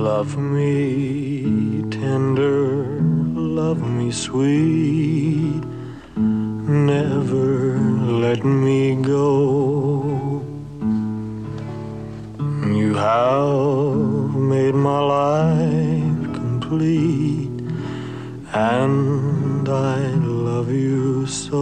Love me tender, love me sweet, never let me go. You have made my life complete, and I love you so.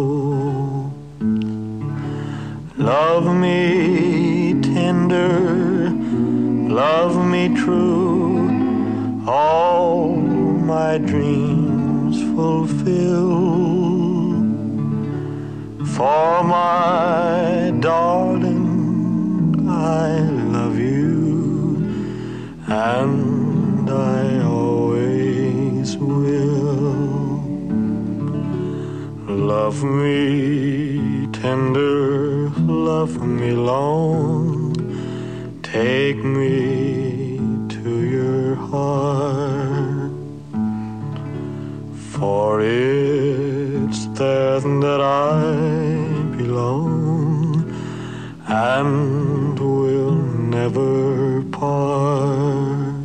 Love me tender, love me true, all my dreams fulfill. For my darling, I love you, and I always will. Love me tender, love me long, take me to your heart, for it's there that I belong and will never part.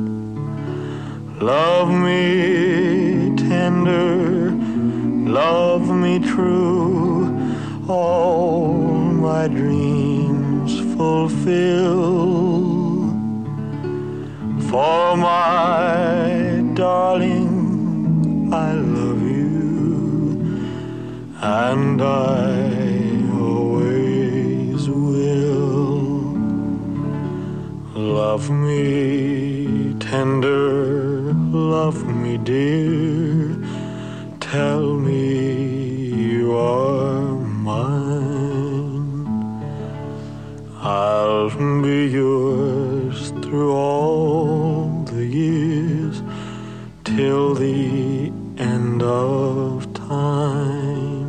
Love me tender, love me true, all my dreams fulfill. For my darling, I love you, and I always will. Love me tender, love me dear, tell me you are mine. I'll be yours through all the years, till the end of time.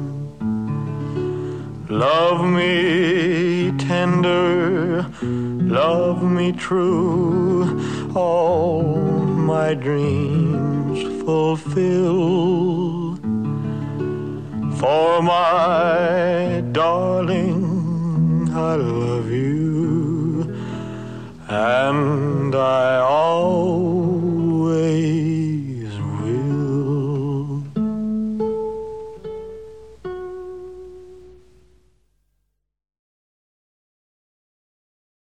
Love me tender, love me true, all my dreams fulfill. For my darling, I love you, and I